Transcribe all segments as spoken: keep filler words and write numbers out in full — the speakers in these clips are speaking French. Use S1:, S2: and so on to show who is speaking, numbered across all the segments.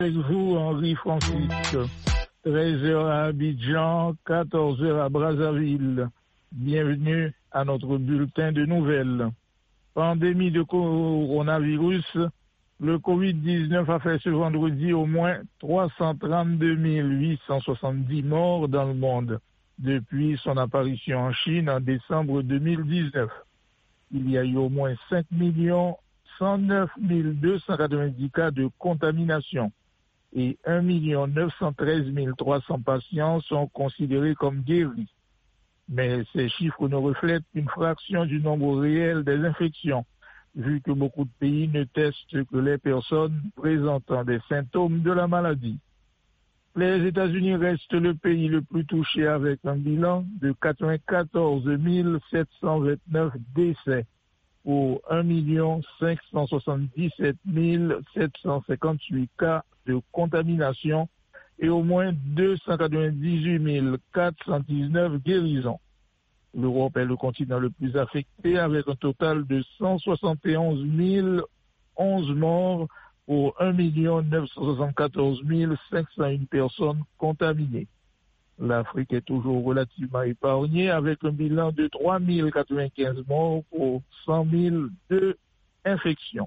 S1: Avec vous, Henri Francis. treize heures à Abidjan, quatorze heures à Brazzaville. Bienvenue à notre bulletin de nouvelles. Pandémie de coronavirus, le covid dix-neuf a fait ce vendredi au moins trois cent trente-deux mille huit cent soixante-dix morts dans le monde depuis son apparition en Chine en décembre deux mille dix-neuf. Il y a eu au moins cinq millions cent neuf mille deux cent quatre-vingt-dix cas de contamination et un million neuf cent treize mille trois cents patients sont considérés comme guéris. Mais ces chiffres ne reflètent qu'une fraction du nombre réel des infections, vu que beaucoup de pays ne testent que les personnes présentant des symptômes de la maladie. Les États-Unis restent le pays le plus touché avec un bilan de quatre-vingt-quatorze mille sept cent vingt-neuf décès pour un million cinq cent soixante-dix-sept mille sept cent cinquante-huit cas de contamination et au moins deux cent quatre-vingt-dix-huit mille quatre cent dix-neuf guérisons. L'Europe est le continent le plus affecté avec un total de cent soixante et onze mille onze morts pour un million neuf cent soixante-quatorze mille cinq cent un personnes contaminées. L'Afrique est toujours relativement épargnée avec un bilan de trois mille quatre-vingt-quinze morts pour cent mille deux infections.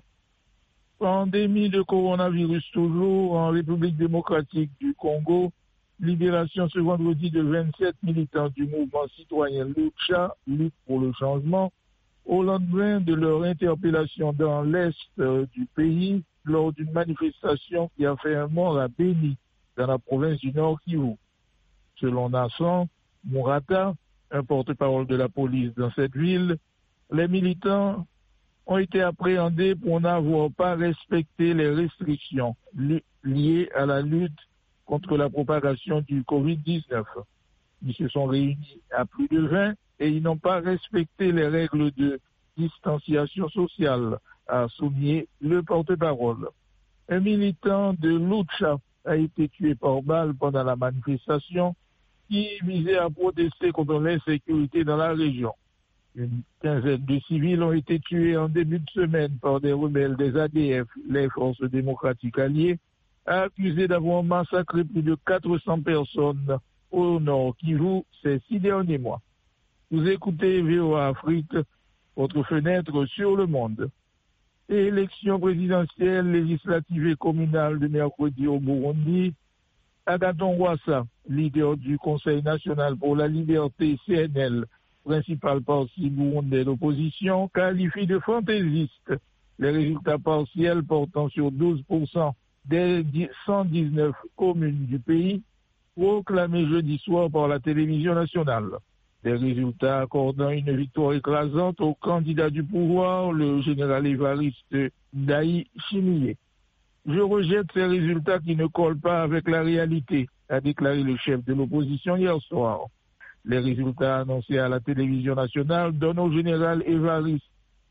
S1: Pandémie de coronavirus toujours en République démocratique du Congo. Libération ce vendredi de vingt-sept militants du mouvement citoyen Lucha, Lutte pour le changement, au lendemain de leur interpellation dans l'est du pays lors d'une manifestation qui a fait un mort à Beni, dans la province du Nord Kivu. Selon Nasson Mourata, un porte-parole de la police dans cette ville, les militants ont été appréhendés pour n'avoir pas respecté les restrictions liées à la lutte contre la propagation du covid dix-neuf. Ils se sont réunis à plus de vingt et ils n'ont pas respecté les règles de distanciation sociale, a souligné le porte-parole. Un militant de Lucha a été tué par balle pendant la manifestation qui visait à protester contre l'insécurité dans la région. Une quinzaine de civils ont été tués en début de semaine par des rebelles des A D F, les forces démocratiques alliées, accusés d'avoir massacré plus de quatre cents personnes au Nord Kivu ces six derniers mois. Vous écoutez V O A Afrique, votre fenêtre sur le monde. Élection présidentielle, législative et communale de mercredi au Burundi. Agathon Rwasa, leader du Conseil national pour la liberté C N L, principal parti burundais d'opposition, qualifie de fantaisiste les résultats partiels portant sur douze pour cent des cent dix-neuf communes du pays, proclamés jeudi soir par la télévision nationale. Des résultats accordant une victoire écrasante au candidat du pouvoir, le général Évariste Ndayishimiye. Je rejette ces résultats qui ne collent pas avec la réalité, a déclaré le chef de l'opposition hier soir. Les résultats annoncés à la télévision nationale donnent au général Évariste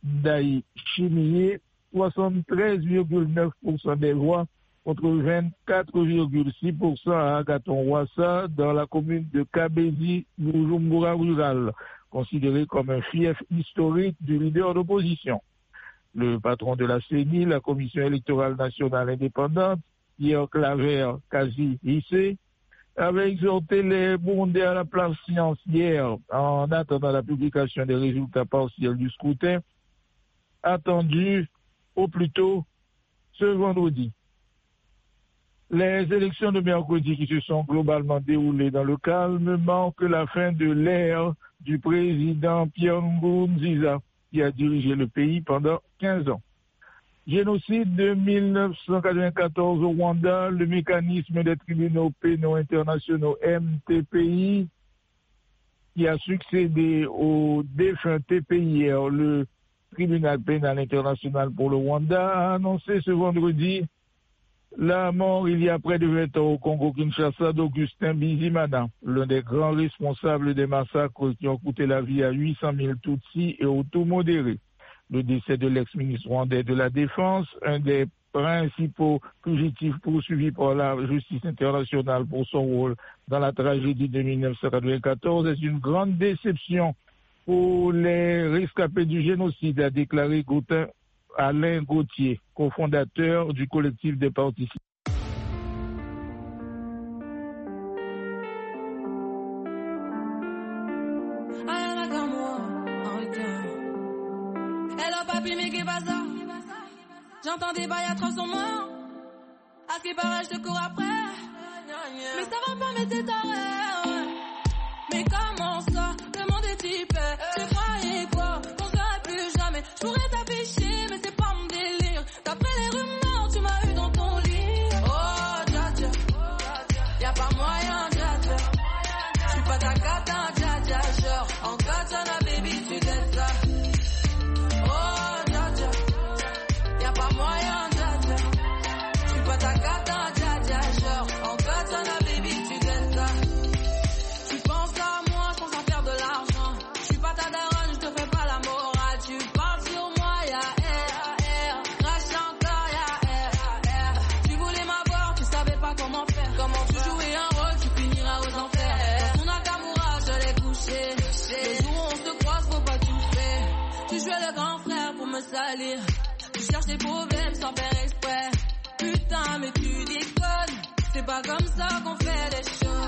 S1: Ndayishimiye soixante-treize virgule neuf pour cent des voix contre vingt-quatre virgule six pour cent à Agathon Rwasa dans la commune de Kabezi, Bujumbura rural, considéré comme un fief historique du leader d'opposition. Le patron de la C E N I, la Commission électorale nationale indépendante, Pierre Claver Kazi Issé, avait exhorté les Burundais à la patience hier en attendant la publication des résultats partiels du scrutin, attendu au plus tôt ce vendredi. Les élections de mercredi qui se sont globalement déroulées dans le calme marquent la fin de l'ère du président Pierre Nkurunziza, qui a dirigé le pays pendant quinze ans. Génocide de mille neuf cent quatre-vingt-quatorze au Rwanda, le mécanisme des tribunaux pénaux internationaux M T P I, qui a succédé au défunt T P I R, le tribunal pénal international pour le Rwanda, a annoncé ce vendredi la mort il y a près de vingt ans au Congo-Kinshasa d'Augustin Bizimana, l'un des grands responsables des massacres qui ont coûté la vie à huit cent mille Tutsis et Hutus modérés. Le décès de l'ex-ministre rwandais de la Défense, un des principaux fugitifs poursuivis par la justice internationale pour son rôle dans la tragédie de mille neuf cent quatre-vingt-quatorze, est une grande déception pour les rescapés du génocide, a déclaré Gautin Alain Gauthier, cofondateur du collectif des participants.
S2: J'entends des bails atroces en moi. À ce qui paraît, je te cours après. Mais ça va pas, mais t'es taré. Mais comment ça, le monde est typé. Tu croyais quoi, qu'on serait plus jamais. Je pourrais t'afficher, mais c'est pas mon délire. D'après les rumeurs, tu m'as eu dans ton lit. Oh, dja dja, y'a pas moyen, dja dja. J'suis pas ta cata, dja dja. Genre, en katana, baby, tu laisses ça. Oh, dja dja, y'a pas moyen, dja dja. J'suis pas ta cata, dja dja. Genre, en katana, baby, tu laisses ça. Tu penses à moi, je pense à faire de l'argent. J'suis pas ta daronne, j'te fais pas la morale. Tu parles sur moi, y'a air, air. Crache encore, y'a air, air. Tu voulais m'avoir, tu savais pas comment faire. Comment tu jouais un rôle, tu finiras aux enfers. Dans ton Nakamura, je l'ai couché. Le jour où on se croise, faut pas tout faire. Tu jouais le grand frère pour me salir. Tu cherches des problèmes sans faire exprès. Putain, mais tu déconnes. C'est pas comme ça qu'on fait les choses.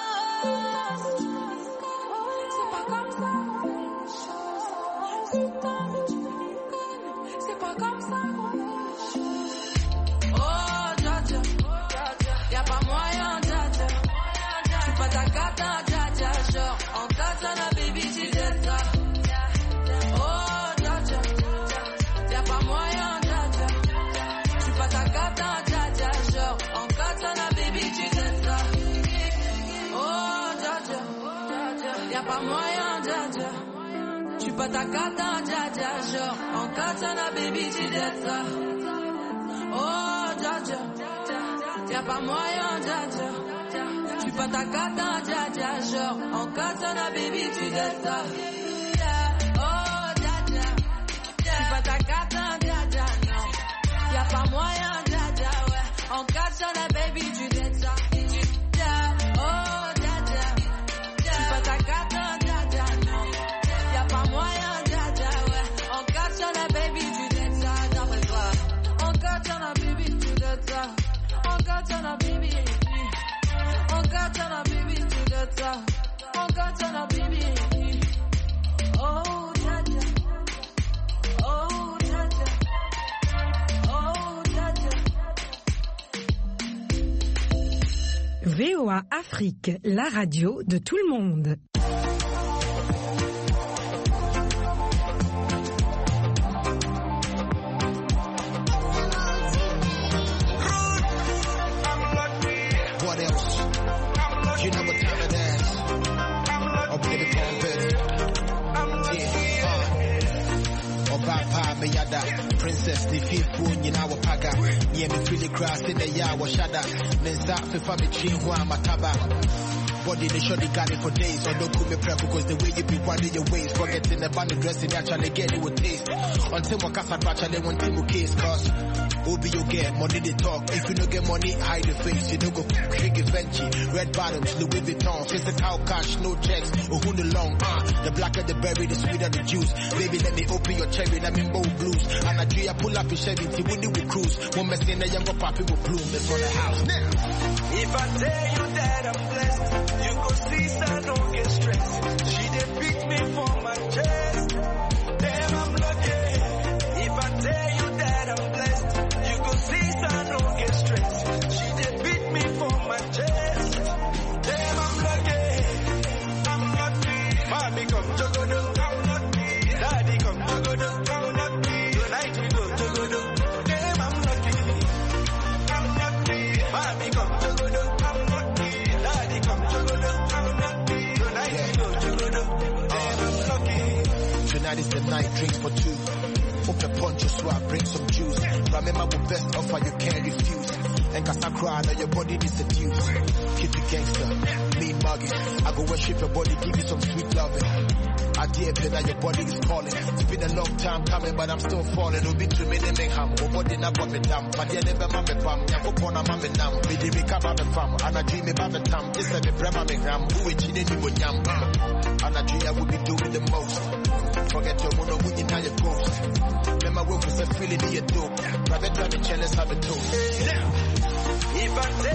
S2: C'est pas comme ça qu'on fait les choses. Putain, mais tu déconnes. C'est pas comme ça qu'on fait les choses. Oh, dja dja, y'a pas moyen, dja dja. J'suis pas ta cata, dja dja. Genre, en katana, baby, tu laisses ça. Oh, dja dja, y'a pas moyen, dja dja. J'suis pas ta cata, dja dja. Genre, en katana, baby, tu laisses ça. Oh, dja dja, y'a pas moyen, dja dja. J'suis pas ta cata, dja dja. Genre, en katana, baby, tu laisses ça. Oh, dja dja, y'a pas moyen, dja dja. J'suis pas ta cata, dja dja. Genre, en katana, baby, tu laisses ça. Oh, dja dja, j'suis pas ta cata, dja dja, non. Y'a pas moyen, dja dja, ouais. En katana, baby, tu laisses ça. Oh, dja dja, j'suis pas ta cata, dja dja, non. Y'a pas moyen, dja dja, ouais. En katana, baby, tu laisses ça, d'après toi. En katana, baby, tu laisses ça. En katana, baby. En katana, baby, tu laisses ça. En katana, baby. Oh, dja dja. Oh, dja dja. Oh, dja dja.
S3: V O A Afrique, la radio de tout le monde.
S4: What else? You know what time it is. Oh, baby, come baby. Yeah, uh. Oh, Papa, me yada. Princess, the fifth one, you know, paga. Yeah, me feel the grass in the yard, was shada. Then start for family tree, who I'm a taba. Body, they sure they got it for days. So don't cool me prep because the way you be winding your waist. Forgetting the band dressing, actually get it with taste. Until my casa actually want to case, cause Obi you get money they talk. If you don't get money, hide the face. You don't go quick Venture. Red bottoms, Louis Vuitton. Physical cash, no checks. Oh, who the long, uh. The blacker the berry, the sweeter the juice. Baby, let me open your cherry, let me bold blues. And I do ya pull up in Chevy, T when we cruise. One mess in the younger poppy will bloom. That's on the house now.
S5: If I tell you that I'm blessed, you go see, so don't get stressed. She did beat me for my chest. Damn, I'm lucky. If I tell you that I'm blessed, you go see, so don't get stressed. She did beat me for my chest. Damn, I'm lucky. I'm lucky. Mommy come jogodo, I'm lucky. Daddy come jogodo, I'm lucky. Tonight we go jogodo. Damn, I'm lucky. I'm lucky. Mommy come jogodo, I'm lucky. Daddy come jogodo, I'm lucky. Tonight we go jogodo. Damn, I'm lucky.
S4: Tonight is the night, drinks for two. Open poncho so I bring some juice. Remember the best offer you can't refuse. And cause I cry, now your body is seduced. Keep it gangster, mean mugging. I go worship your body, give you some sweet loving. I dare play that your body is calling. It's been a long time coming, but I'm still falling. Don't be too many make ham. Oh, body na pop me down. But yeah, never mammy pam. Yako pona mammy nam. Me di rika mammy fam. And I dream about the time. This is the brema me gram. Who is in any one yam. And I dream I would be doing the most. Forget your mono when you know your ghost. Remember when we said feeling in your dope. Private driving challenge have a toe.
S5: If I tell